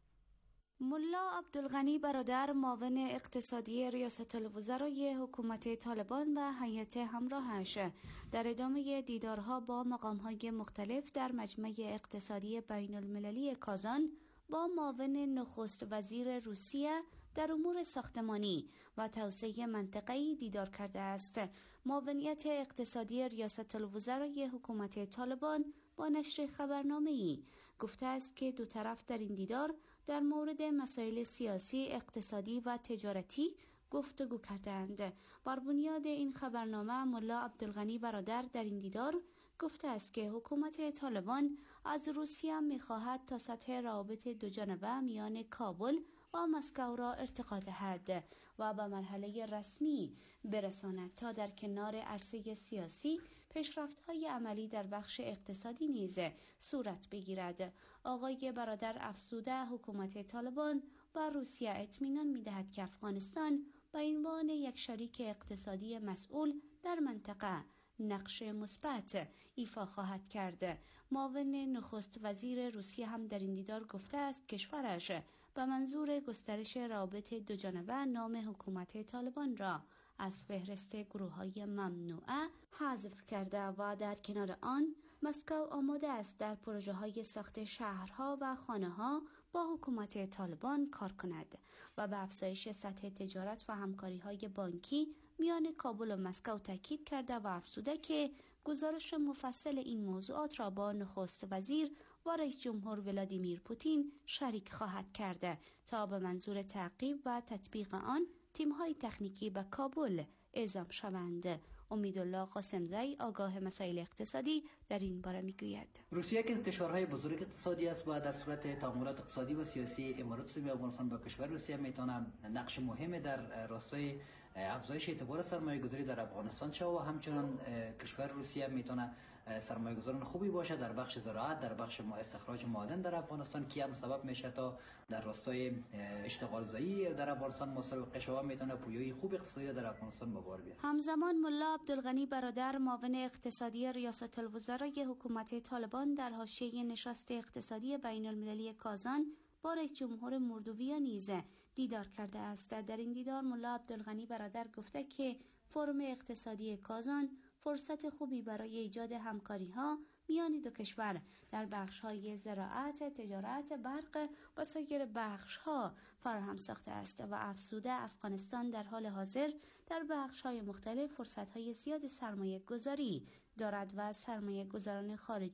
ملا عبدالغنی برادر معاون اقتصادی ریاست الوزرای حکومت طالبان و هیئت همراهش در ادامه دیدارها با مقام‌های مختلف در مجمع اقتصادی بین المللی کازان با معاون نخست وزیر روسیه در امور ساختمانی و توسعه منطقه‌ای دیدار کرده است. معاونیت اقتصادی ریاست الوزرای حکومت طالبان با نشر خبرنامه‌ای گفته است که دو طرف در این دیدار در مورد مسائل سیاسی، اقتصادی و تجارتی گفتگو کردند. بر بنیاد این خبرنامه ملا عبدالغنی برادر در این دیدار گفته است که حکومت طالبان از روسیه می‌خواهد تا سطح روابط دوجانبه میان کابل و مسکو را ارتقا دهد و به مرحله رسمی برساند تا در کنار عرصه سیاسی پیشرفت‌های عملی در بخش اقتصادی نیز صورت بگیرد. آقای برادر افزوده حکومت طالبان بر روسیه اطمینان می‌دهد که افغانستان به عنوان یک شریک اقتصادی مسئول در منطقه نقش مثبت ایفا خواهد کرد. معاون نخست وزیر روسیه هم در این دیدار گفته است کشورش به منظور گسترش روابط دوجانبه نام حکومت طالبان را از فهرست گروه‌های ممنوعه حذف کرده و در کنار آن مسکو آماده است در پروژه‌های ساخت شهرها و خانه‌ها با حکومت طالبان کار کند و به افزایش سطح تجارت و همکاری‌های بانکی میان کابل و مسکو تاکید کرده و افزوده که گزارش مفصل این موضوعات را با نخست وزیر و رئیس جمهور ولادیمیر پوتین شریک خواهد کرد تا به منظور تعقیب و تطبیق آن تیم‌های تکنیکی به کابل اعزام شوند. امیدالله قاسمزی آگاه مسائل اقتصادی در این باره میگوید روسیه که کشورهای بزرگ اقتصادی است و در صورت تعاملات اقتصادی و سیاسی امارات اسلامی افغانستان با کشور روسیه میتونه نقش مهمی در راستای افزایش اعتبار سرمایه‌گذاری در افغانستان شود و همچنان کشور روسیه میتونه سرمایه‌گذاران خوبی باشه در بخش زراعت، در بخش استخراج معادن در افغانستان که هم سبب میشه تا در راستای اشتغال زایی در افغانستان مسابقه شود، میتونه پویایی خوب اقتصادی در افغانستان به بار بیاره. همزمان ملا عبدالغنی برادر معاون اقتصادی ریاست الوزرای حکومت طالبان در حاشیه نشست اقتصادی بین المللی کازان با رئیس جمهور مردوویه نیز دیدار کرده است. در این دیدار ملا عبدالغنی برادر گفته که فورم اقتصادی کازان فرصت خوبی برای ایجاد همکاری‌ها میان دو کشور در بخش‌های زراعت، تجارت، برق و سایر بخش‌ها فراهم ساخته است و افزوده افغانستان در حال حاضر در بخش‌های مختلف فرصت‌های زیاد سرمایه گذاری دارد و سرمایه گذاران خارجی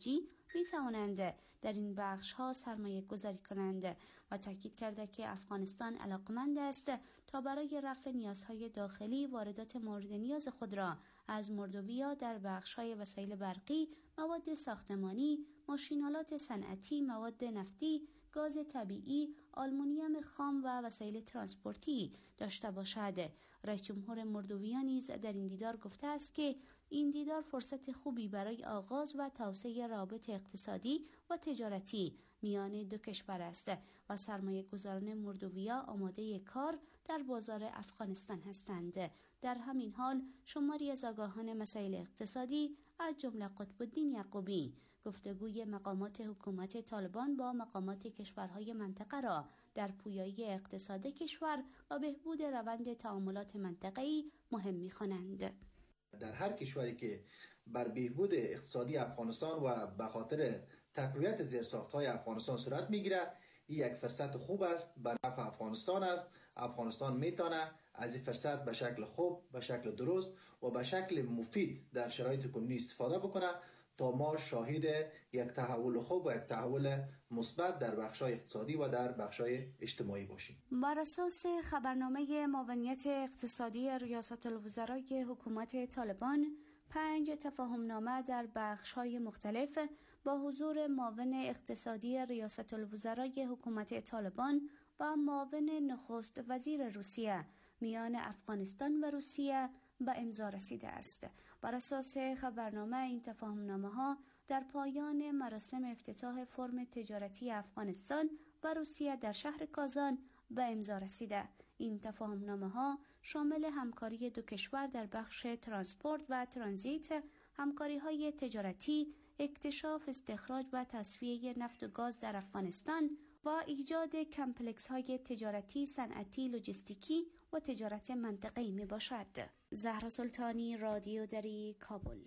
می توانند در این بخش ها سرمایه گذاری کنند و تاکید کرده که افغانستان علاقمند است تا برای رفع نیازهای داخلی واردات مورد نیاز خود را از مولدویا در بخش های وسایل برقی، مواد ساختمانی، ماشین‌آلات صنعتی، مواد نفتی، گاز طبیعی، آلومینیوم خام و وسایل ترانسپورتی داشته باشد. رئیس جمهور مولدویا نیز در این دیدار گفته است که این دیدار فرصت خوبی برای آغاز و توسعه روابط اقتصادی و تجارتی میان دو کشور است و سرمایه گذاران مولدویا آماده کار در بازار افغانستان هستند. در همین حال شماری از آگاهان مسائل اقتصادی از جمله قطب الدین یعقوبی گفتگوی مقامات حکومت طالبان با مقامات کشورهای منطقه را در پویایی اقتصاد کشور و بهبود روند تعاملات منطقه‌ای مهم می‌خوانند. در هر کشوری که بر بهبود اقتصادی افغانستان و به خاطر تقویت زیرساخت‌های افغانستان صورت می‌گیرد، این یک فرصت خوب است برای نفع افغانستان است. افغانستان میتونه از این فرصت به شکل خوب، به شکل درست و به شکل مفید در شرایط کنونی استفاده بکنه تا ما شاهد یک تحول خوب و یک تحول مثبت در بخش‌های اقتصادی و در بخش‌های اجتماعی باشیم. بر اساس خبرنامه معاونیت اقتصادی ریاست الوزرای حکومت طالبان، پنج تفاهمنامه در بخش‌های مختلف با حضور معاون اقتصادی ریاست الوزرای حکومت طالبان و معاون نخست وزیر روسیه میان افغانستان و روسیه به امضا رسیده است. بر اساس خبرنامه این تفاهمنامه‌ها در پایان مراسم افتتاح فرم تجارتی افغانستان و روسیه در شهر کازان به امضا رسیده. این تفاهمنامه‌ها شامل همکاری دو کشور در بخش ترانسپورت و ترانزیت، همکاری‌های تجارتی، اکتشاف، استخراج و تصفیه نفت و گاز در افغانستان و ایجاد کمپلکس‌های تجارتی، صنعتی، لوجستیکی و تجارت منطقه‌ای می باشد. زهرا سلطانی، رادیو دری، کابل.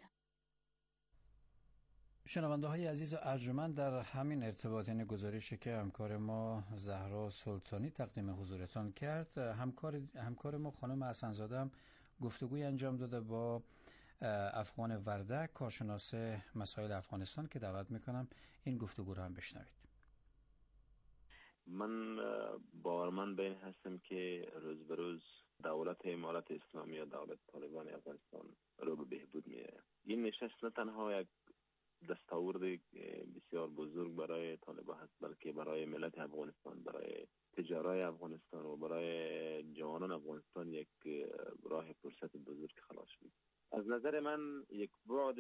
شنونده های عزیز و ارجمند، در همین ارتباط این گزارشی که همکار ما زهرا سلطانی تقدیم حضورتان کرد، همکار همکار ما خانم حسن‌زاده هم گفتگوی انجام داده با افغان وردک، کارشناس مسائل افغانستان، که دعوت میکنم این گفتگو رو هم بشنوید. من باورمند به این هستم که روز به روز دولت امارت اسلامی یا دولت طالبان افغانستان رو به بهبود میره. این نشست نه تنها یک دستاورد بسیار بزرگ برای طالبان هست، بلکه برای ملت افغانستان، برای تجارای افغانستان و برای جوانان افغانستان یک راه فرصت بزرگ خلاص شد. از نظر من یک بعد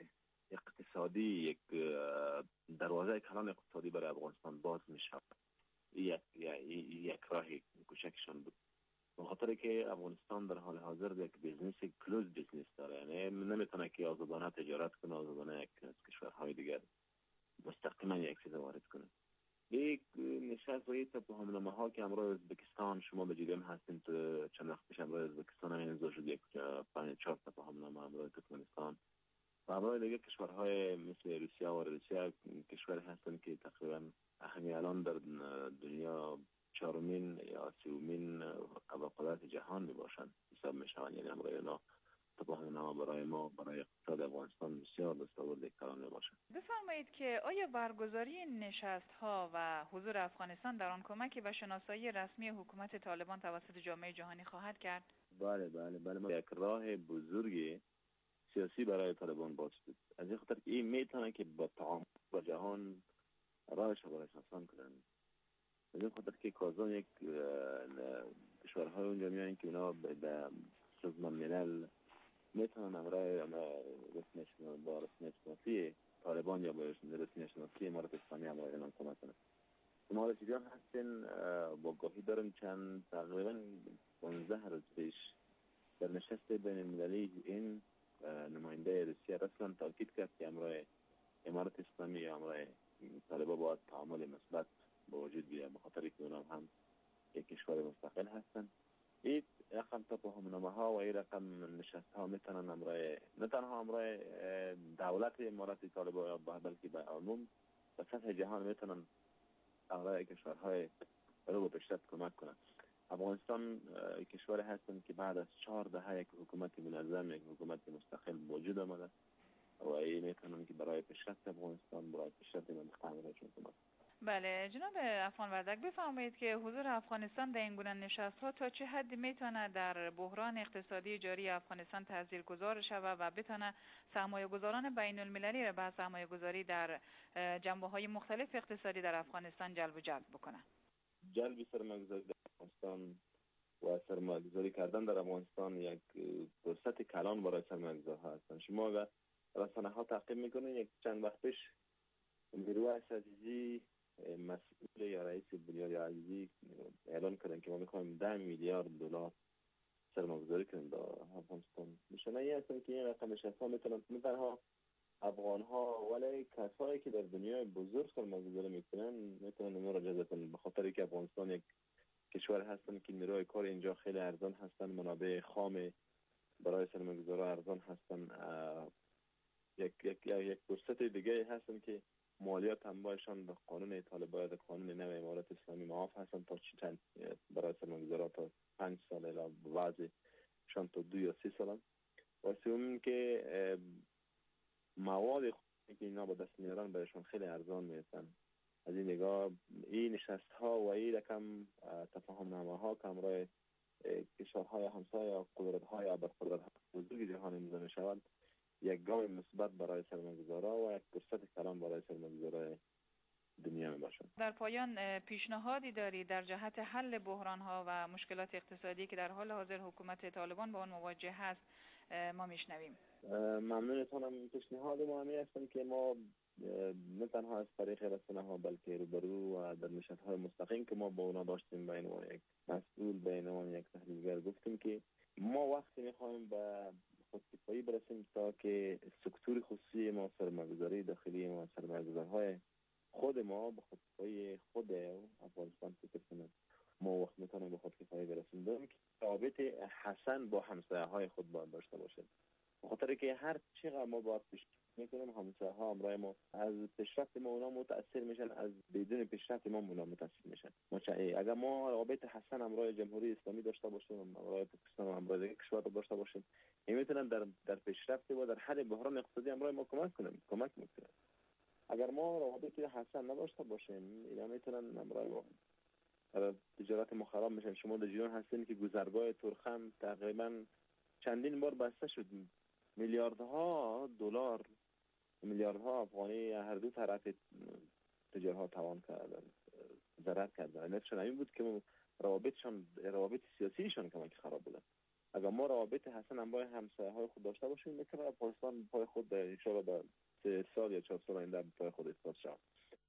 اقتصادی، یک دروازه کلان اقتصادی برای افغانستان باز میشه. یک یک راه کوچکشان بود، به خاطر که افغانستان در حال حاضر یک بیزنس کلوز بیزنس داره، یعنی نمیتونه که آزادانه تجارت کنه، آزادانه یک از کشورهای دیگر مستقیما یک چیز وارد کنه. یک نشست و یک تفاهمنامه ها که امروز ازبکستان، شما به جریان هستین، تو چند وقت پیش امروز ازبکستان هم امضا شد، یک پنج چهار تفاهمنامه امروز ترکمنستان و امروز دیگه کشورهای مثل روسیه و روسیه کشور هستن که تقریبا همین الان در دنیا چهارمین یا سومین قدرت جهان می باشند حساب می شوند. یعنی امروز اینا تفاهمنامه برای ما، برای اقتصاد افغانستان بسیار دستاورد کلان می باشند. بفرمایید که آیا برگزاری این نشست ها و حضور افغانستان در آن کمکی به شناسایی رسمی حکومت طالبان توسط جامعه جهانی خواهد کرد؟ بله بله بله، یک راه بزرگی سیاسی برای طالبان باز شد. از این خاطر که این میتونه که با تعامل با جهان راهش رو برایش آسان کنن. از این خاطر که کازان یک کشورهای اونجا میان که اونا به سازمان ملل میتونن امرای رسمی با رسمی شناسی طالبان یا با رسمی شناسی امارت اسلامی امرای اعلام کمک کنن. شما رسیدیان هستین با گاهی دارن چند تقریبا پانزده روز پیش در نشست بین المللی این نماینده روسیه رسما تاکید کرد که امرای امارت اسلامی یا امرای طالبان باید تعامل مثبت با وجود بیاید، به خاطر که اونا هم یک کشور مستقل هستن. این رقم تفاهمنامه ها و این رقم نشست ها میتونن امرای نه تنها امرای دولت امارت طالبان بلکه به عموم به سطح جهان میتونن امرای کشورهای رو به پیشرفت کمک کنن. افغانستان کشور هستن که بعد از چهار دهه یک حکومت منظم، یک حکومت مستقل وجود آمده و این میتونم که برای پیشرفت افغانستان، برای پیشرفت منطقه امرشون کمک. بله جناب افغان وردک، بفرمایید که حضور افغانستان در این گونه نشست‌ها تا چه حدی میتونه در بحران اقتصادی جاری افغانستان تاثیرگذار شود و بتونه سرمایه‌گذاران بین‌المللی را به سرمایه‌گذاری در جنبه‌های مختلف اقتصادی در افغانستان جلب و جذب بکنه؟ جلب سرمایه‌گذاری در افغانستان و سرمایه‌گذاری کردن در افغانستان یک فرصت کلان برای سرمایه‌گذارها هستند. شما اگر رسانه‌ها تعقیب می‌کنید، یک چند وقت پیش نیروی عزیزی مسئول یا رئیس بنیاد عزیزی اعلان کردن که ما می‌خوایم ده میلیارد دلار سرمایه‌گذاری کنیم در افغانستان. نشانه ای هستن که این رقم شفاف میتونن نه تنها افغان‌ها ولی کسایی که در دنیای بزرگ سرمایه‌گذاری میکنن میتونن اونها را جذب کنن، به خاطر اینکه افغانستان یک کشور هستن که نیروی کار اینجا خیلی ارزان هستن، منابع خام برای سرمایه‌گذارا ارزان هستن. یک یک یک فرصت دیگه هستن که مالیات انباشان به قانون طالبان، قانون نو امارات اسلامی معاف هستن تا چند برای سرمایه‌گذارا تا پنج سال الی بعضی شان تا دو یا سه سال. و سوم که مواد خوبی که اینا با دست میارن برایشون خیلی ارزان میرسن. از این نگاه این نشست ها و این رقم تفاهم نامه ها که امرای کشورهای همسایه یا قدرت های ابرقدرت بزرگ جهان امضا می شود یک گام مثبت برای سرمایه‌گذارا و یک فرصت کلان برای سرمایه‌گذارای دنیا می باشد. در پایان پیشنهادی داری در جهت حل بحران ها و مشکلات اقتصادی که در حال حاضر حکومت طالبان با آن مواجه هست ما میشنویم؟ ممنونتونم. پیشنهاد ما همین هستن که ما نه تنها از طریق رسانه ها بلکه روبرو و در نشست های مستقیم که ما با اونا داشتیم، بین ما یک مسئول، بین ما یک تحلیلگر، گفتیم که ما وقتی میخوایم به خودکفایی برسیم تا که سکتور خصوصی ما، سرمایه‌گذاری داخلی ما، سرمایه‌گذارهای خود ما به خودکفایی خود افغانستان فکر کنیم، ما وقت میتونیم به خودکفایی برسیم. دوم که رابط حسن با همسایه های خود باید داشته باشیم، به خاطر که هر چقدر ما باید پیشرفت میکنیم همسایه ها همراه ما از پیشرفت ما اونا متاثر میشن، از بدون پیشرفت ما اونا متاثر میشن. اگر ما رابط حسن همراه جمهوری اسلامی داشته باشیم، همراه پاکستان و همراه دیگر کشورها داشته باشیم، این میتونن در در پیشرفت و در حل بحران اقتصادی همراه ما کمک کنن کمک میکنن. اگر ما رابط حسن نداشته باشیم، اینا میتونن همراه ما تجارت ما خراب میشن. شما در جریان هستین که گذرگاه تورخم تقریبا چندین بار بسته شد، میلیاردها دلار، میلیاردها افغانی هر دو طرف تجارها توان کردن، ضرر کردن. نتیجه این بود که روابطشان، روابط سیاسیشان کمک خراب بودن. اگر ما روابط حسن هم با همسایه های خود داشته باشیم، میتونه افغانستان پای خود ان شاء الله در سه سال یا چهار سال آینده پای خود ایستاد شود.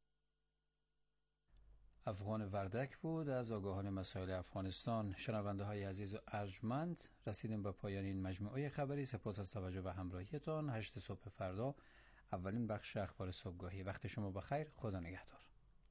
افغان وردک بود از آگاهان مسائل افغانستان. شنونده های عزیز و ارجمند، رسیدیم به پایان این مجموعه خبری. سپاس از توجه و همراهیتان. هشت صبح فردا اولین بخش اخبار صبحگاهی. وقت شما بخیر. خدا نگهدار.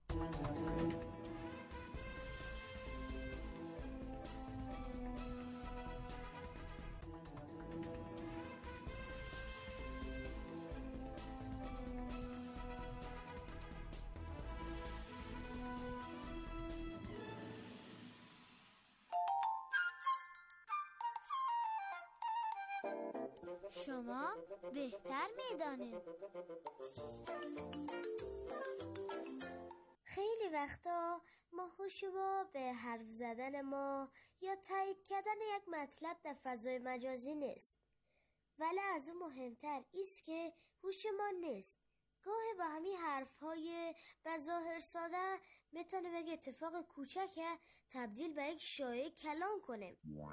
شما بهتر میدانید. خیلی وقتا ما هوش ما به حرف زدن ما یا تایید کردن یک مطلب در فضای مجازی نیست، ولی از اون مهمتر ایست که هوش ما نیست. گاهی با همین حرفهای به ظاهر ساده میتونه یک اتفاق کوچک تبدیل به یک شایعه کلان کنه.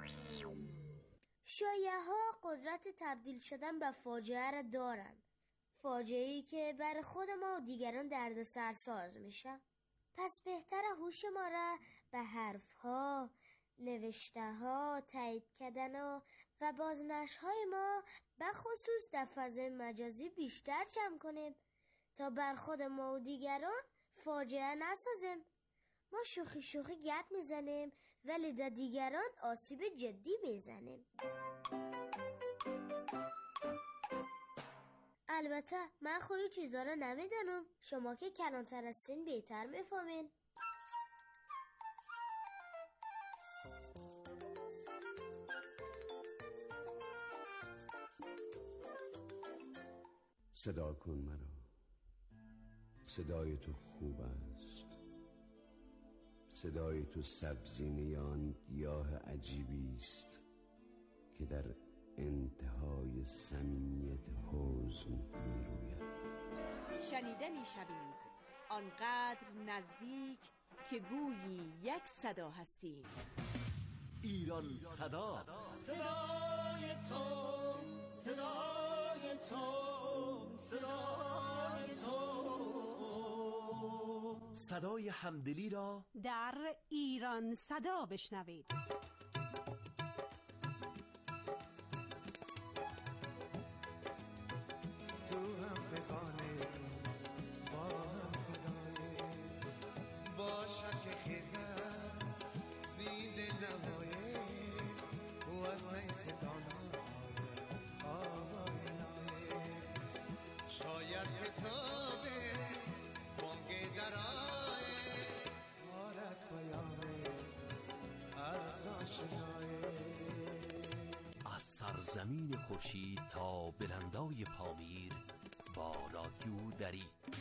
شایعه ها قدرت تبدیل شدن به فاجعه را دارند، فاجعه‌ای که بر خود ما و دیگران دردسر ساز میشه. پس بهتره هوش ما را به حرف ها، نوشته ها، تایید کردن ها و بازنشر های ما به خصوص در فضای مجازی بیشتر جمع کنیم تا بر خود ما و دیگران فاجعه نسازیم. ما شوخی شوخی گپ میزنیم ولی در دیگران آسیب جدی میزنیم. البته من خودی چیزا رو نمیدانم، شما که کلانتر هستین بهتر میفهمین. صدا کن مرا، صدای تو خوب است، صدای تو سبزینه آن گیاه عجیبی است که در انتهای صمیمیت حزن می روید. شنیده می شوید آنقدر نزدیک که گویی یک صدا هستی. ایران صدا، صدای تو، صدای تو، صدای تو، صدای همدلی را در ایران صدا بشنوید. تو هم فقانه با هم صدای با شک خیزر زید نمایه و از نیست دانای آوای نایه شاید حسابه بانگ درائه غارت بیامه از آشنایه. از سرزمین خورشید تا بلندای پامیر با رادیو دری.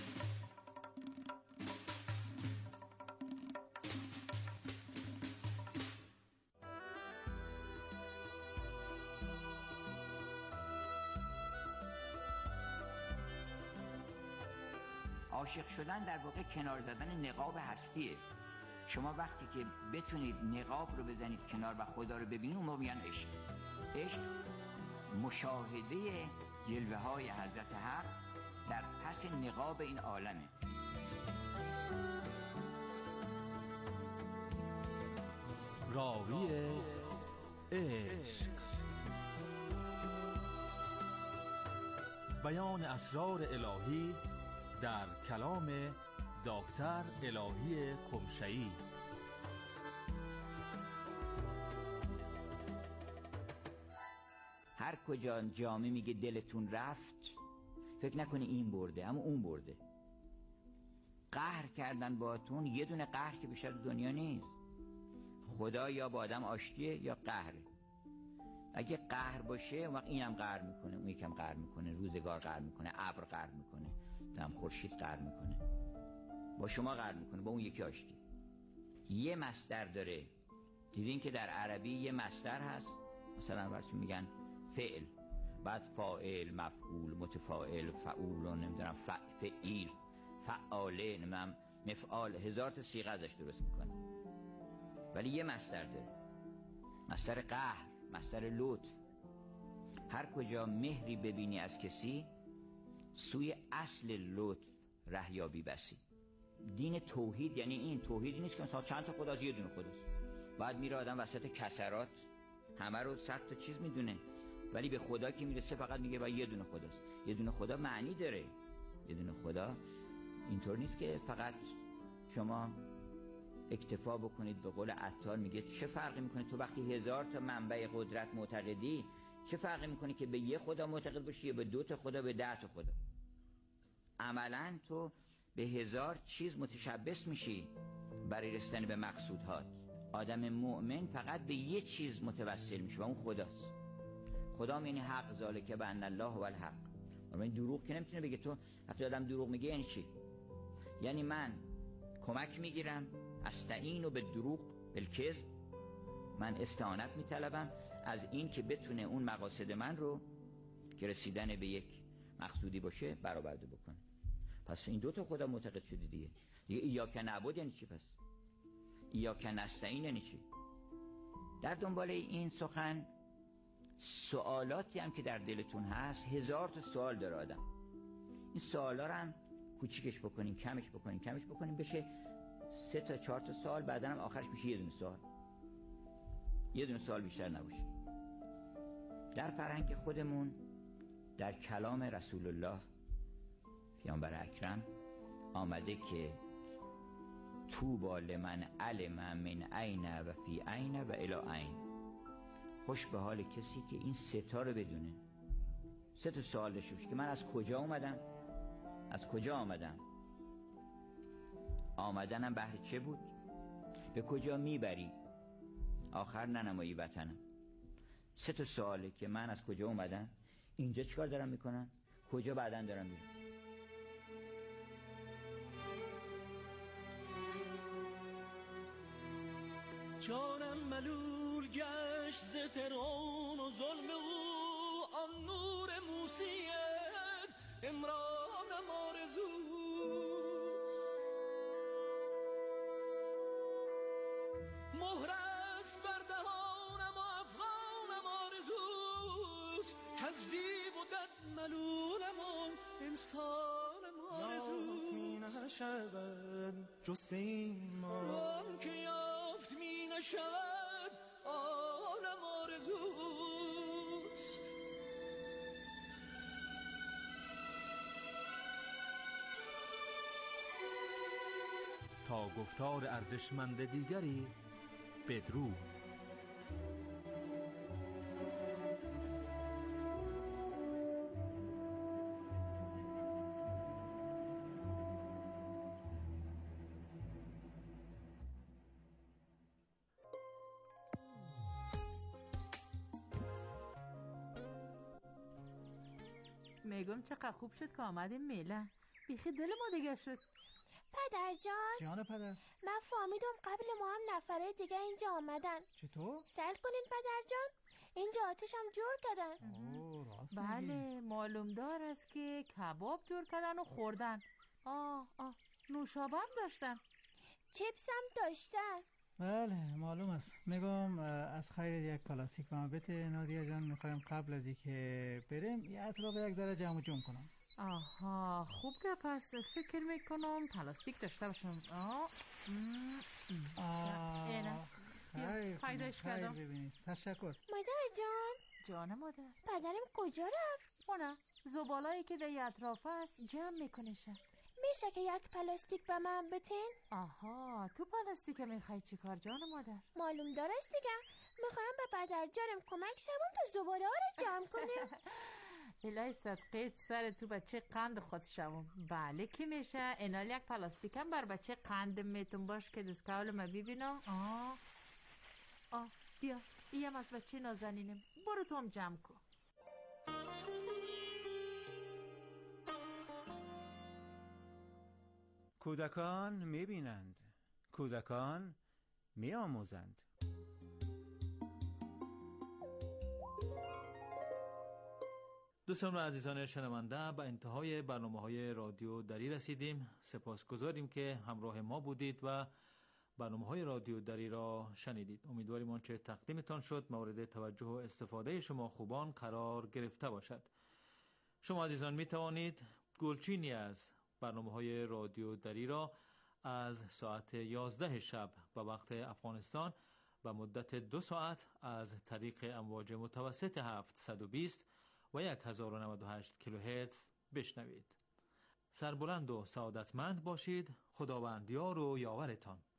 عاشق شدن در واقع کنار زدن نقاب هستیه. شما وقتی که بتونید نقاب رو بزنید کنار و خدا رو ببینید، اون موقع میگن عشق. عشق مشاهده جلوه های حضرت حق در پس نقاب این عالمه. راوی عشق، بیان اسرار الهی در کلام دکتر الهی قمشه‌ای. هر کجا جامعه میگه دلتون رفت، فکر نکنی این برده، اما اون برده. قهر کردن باهاتون، یه دونه قهر که بیشتر دنیا نیست. خدا یا با آدم آشتیه یا قهره. اگه قهر باشه، اون وقت اینم قهر میکنه، اون یکم قهر میکنه، روزگار قهر میکنه، ابر قهر میکنه، دم خورشید قهر میکنه، با شما قهر میکنه، با اون یکی آشتی. یه مصدر داره. دیدین که در عربی یه مصدر هست، مثلا واسه میگن فعل، بعد فاعل، مفعول، متفاعل، فعول، نمیدونم فعیل، فعاله، نمیدونم مفعال، هزار تا صیغه ازش درست میکنه. ولی یه مصدر داره، مصدر قهر، مصدر لطف. هر کجا مهری ببینی از کسی، سوی اصل لطف رهیابی بسی. دین توحید یعنی این. توحید نیست که مثلا چند تا خداست، یه دونه خداست. بعد میره آدم وسط کسرات همه رو صد تا چیز میدونه، ولی به خدا که میرسه فقط میگه با یه دونه خداست. یه دونه خدا معنی داره. یه دونه خدا اینطور نیست که فقط شما اکتفا بکنید. به قول عطار میگه چه فرقی میکنه تو وقتی هزار تا منبع قدرت معتقدی، چه فرقی میکنه که به یه خدا معتقد باشی یا به دو تا خدا، به ده تا خدا؟ عملاً تو به هزار چیز متشبث میشی برای رسیدن به مقصودهات. آدم مؤمن فقط به یه چیز متوسل میشه و اون خداست. خدا یعنی حق، ذالک بان الله هو الحق. اما این دروغ که نمیتونه بگه. تو وقتی آدم دروغ میگه یعنی چی؟ یعنی من کمک میگیرم، استعین و به دروغ بالکذب، من استعانت میطلبم از این که بتونه اون مقاصد من رو که رسیدن به یک مقصودی باشه برآورده بکنه. پس این دو تا خدا معتقد شدی دیگه. دیگه ایاک نعبد یعنی چی؟ پس ایاک نستعین یعنی چی؟ در دنبال این سخن سوالاتی هم که در دلتون هست، هزار تا سوال داره آدم. این سوالا رو هم کوچیکش بکنیم، کمش بکنیم، کمش بکنیم بشه سه تا چهار تا سوال، بعدا هم آخرش میشه یه دونه سوال. یه دونه سوال بیشتر نباشه. در فرهنگ خودمون، در کلام رسول الله پیامبر اکرم آمده که طوبی لمن علم من عین و فی عین و الی عین. خوش به حال کسی که این سه تا رو بدونه. سه تا سوال داشته باشه که من از کجا اومدم؟ از کجا آمدم؟ آمدنم بهر چه بود؟ به کجا میبری؟ آخر ننمایی وطنم. سه تا سواله که من از کجا اومدم، اینجا چیکار دارم میکنم، کجا بعداً دارم میرم. جانم ملول گشت ز فرعون و ظلم او، آن نور موسیت امرانم آرزوست. مهر است بر دهانم و افغانم آرزوست، کز دیو و دد ملولم و انسانم آرزوست. می نشود جست این ما که یافت می نشود آنم آرزوست. تا گفتار ارزشمند دیگری بدرود. میگم چقدر خوب شد که آمدیم میله. بیخی دل ما دیگه شد. پدر جان. جان پدر. من فهمیدم قبل ما هم نفره دیگه اینجا آمدن. چطور؟ سل کنین پدر جان، اینجا آتش هم جور کردن. اوه راست بله معلوم دار است که کباب جور کردن و خوردن. آه آه نوشابه هم داشتن. چیپس هم داشتن. بله معلوم است. میگم از خیر یک پلاستیک به ما بده نادیا جان، میخوایم قبل از اینکه بریم یه اطراف یک ذره جمع جمع کنم. آها خوب که پس فکر میکنم پلاستیک داشته باشم. آه آه خیر پیداش کردم. ببینید تشکر. مادر جان. جان مادر. پدرم کجا رفت؟ اونه زبالایی که در اطراف است جمع میکنیشه. میشه که یک پلاستیک به من بتین؟ آها تو پلاستیک میخوای چی کار جان مادر؟ معلوم دارست دیگه، میخوایم به پدر جانم کمک شمون تا زباله ها رو جمع کنیم. الهی صدقیت سر تو بچه قند خود شوم. بله که میشه. اینال یک پلاستیک هم بر بچه قند میتون باش که دستکول ما ببینم. آه آه بیا ایم از بچه نازنینم، برو تو هم جمع کن. کودکان میبینند، کودکان میآموزند. دوستان و عزیزان شنونده، به انتهای برنامه‌های رادیو دری رسیدیم. سپاسگزاریم که همراه ما بودید و برنامه‌های رادیو دری را شنیدید. امیدواریم آنچه تقدیمتان شد مورد توجه و استفاده شما خوبان قرار گرفته باشد. شما عزیزان می توانید گلچینی از برنامه‌های رادیو دری را از ساعت یازده شب به وقت افغانستان به مدت دو ساعت از طریق امواج متوسط هفتصد و بیست و هزار و نود و هشت کیلوهرتز بشنوید. سربلند و سعادتمند باشید. خداوند یار و یاورتان.